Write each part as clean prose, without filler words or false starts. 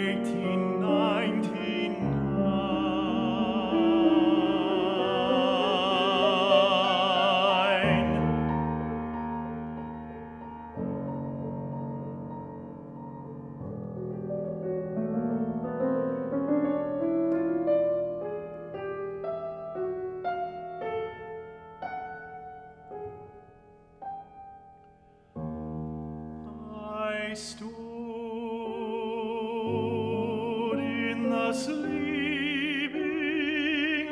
I stood in the sleeping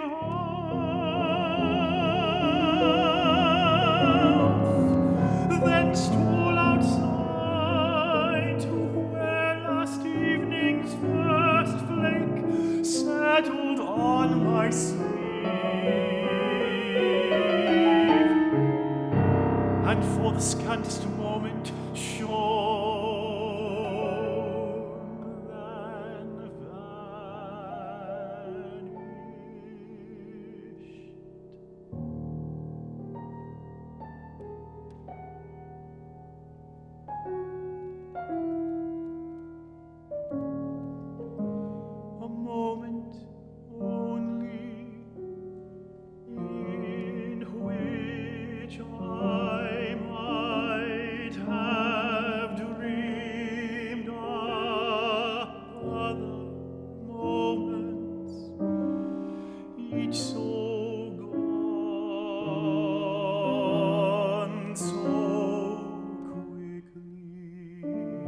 house, then stole outside to where last evening's first flake settled on my sleeve, and for the scantest moment shone, then vanished. A moment only, in which I might have dreamed of other moments, each so gone so quickly.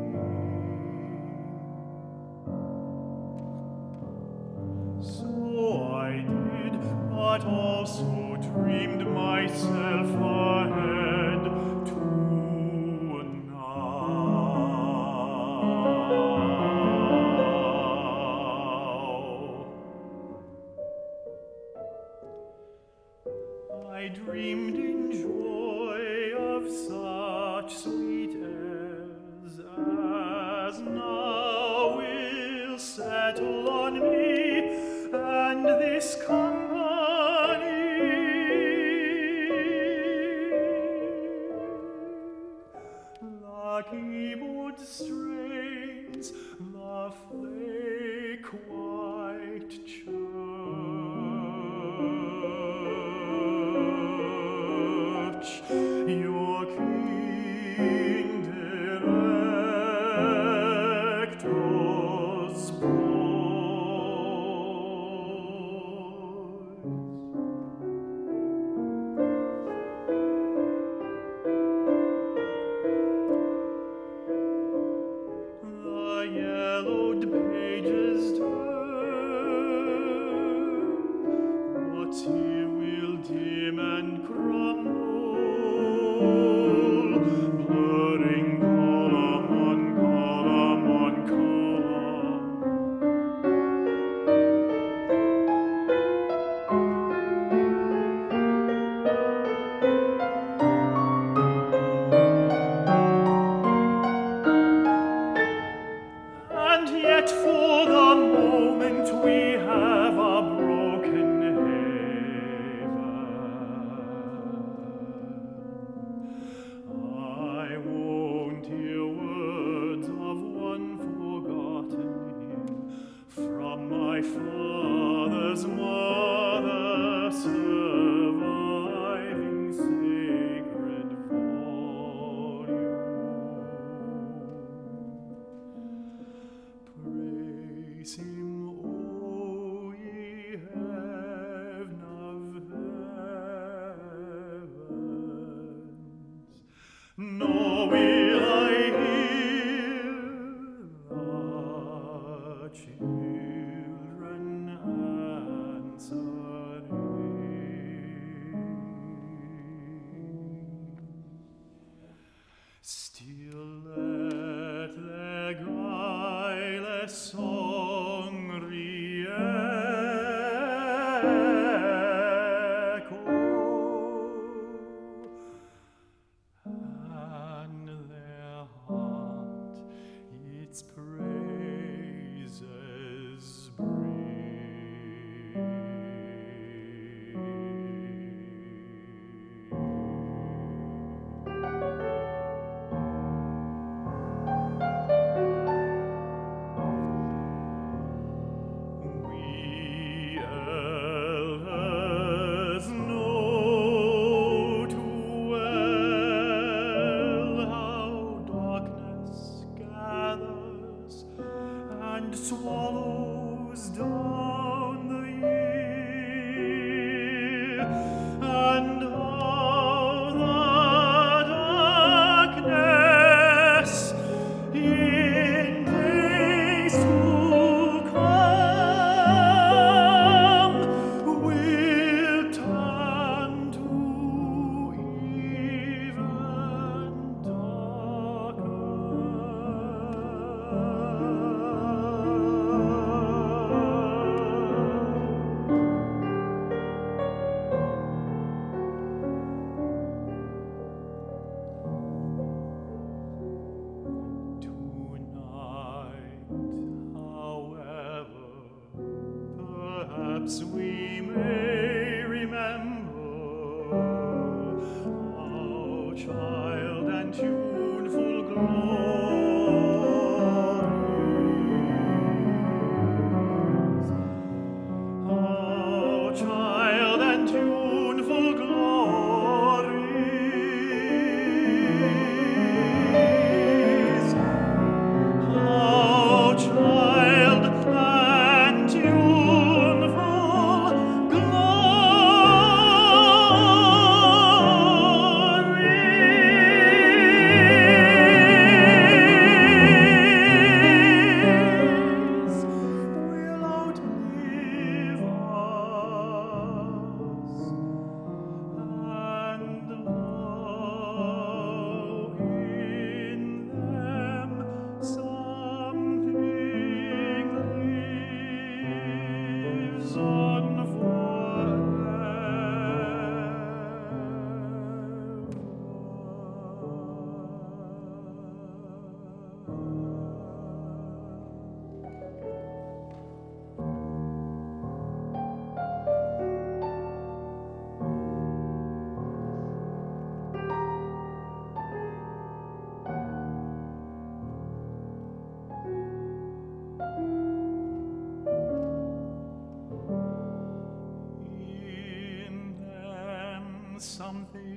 So I did, but also dreamed myself ahead to now. I dreamed in joy of such sweet airs as now will settle on me, and this company, lucky wood strains the flake white church, your king director's the yellowed pages turn, what's here will dim and crumble, blurring column on column on column. And yet for the moment we have a broken haven. I won't hear words of one forgotten hymn from my father's mother, surviving sacred volume. Praise him, O ye heaven of heavens. Nor will I hear the children answering. Still let their guileless song re-echo, and their heart its praises bring. and swallows down the year, and how the darkness in days to come will turn to even darker. Perhaps we may remember how child and tuneful glories, how child and tuneful glories, how child and tuneful glories will outlive us, and how in them something lives on in them something